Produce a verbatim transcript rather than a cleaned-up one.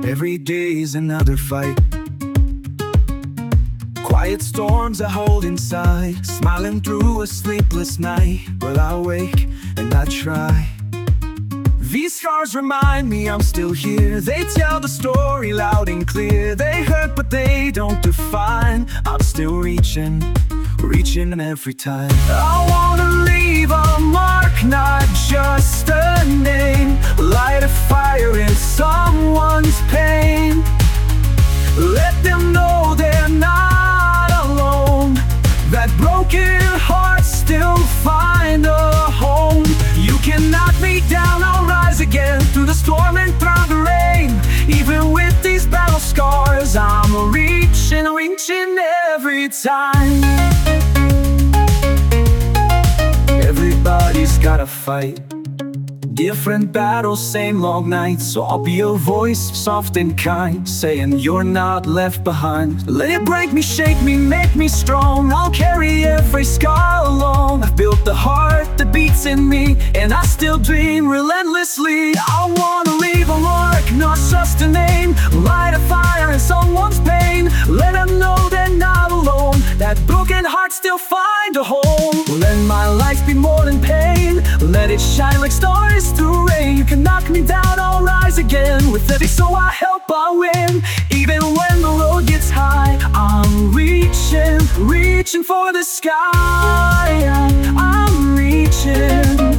Every day's another fight. Quiet storms I hold inside, smiling through a sleepless night. But I wake and I try. These scars remind me I'm still here. They tell the story loud and clear. They hurt but they don't define. I'm still reaching, reaching every time. I wanna leave a mark, not just a name. Light a fire in someone's pain. Let them know they're not alone. That broken hearts still find a home. You can knock me down, I'll rise again. Through the storm and through the rain. Even with these battle scars, I'm reaching, reaching every time. Everybody's gotta fight. Different battles, same long nights. So I'll be a voice, soft and kind, saying you're not left behind. Let it break me, shake me, make me strong. I'll carry every scar alone. I've built the heart that beats in me, and I still dream relentlessly. I wanna leave a mark, not just a name. Light a fire in someone's pain. Let them know they're not alone. That broken heart still find a home. Let my life be more than pain. Let it shine like stars through rain. You can knock me down, I'll rise again. With every soul I help, I win. Even when the road gets high, I'm reaching, reaching for the sky. I'm reaching.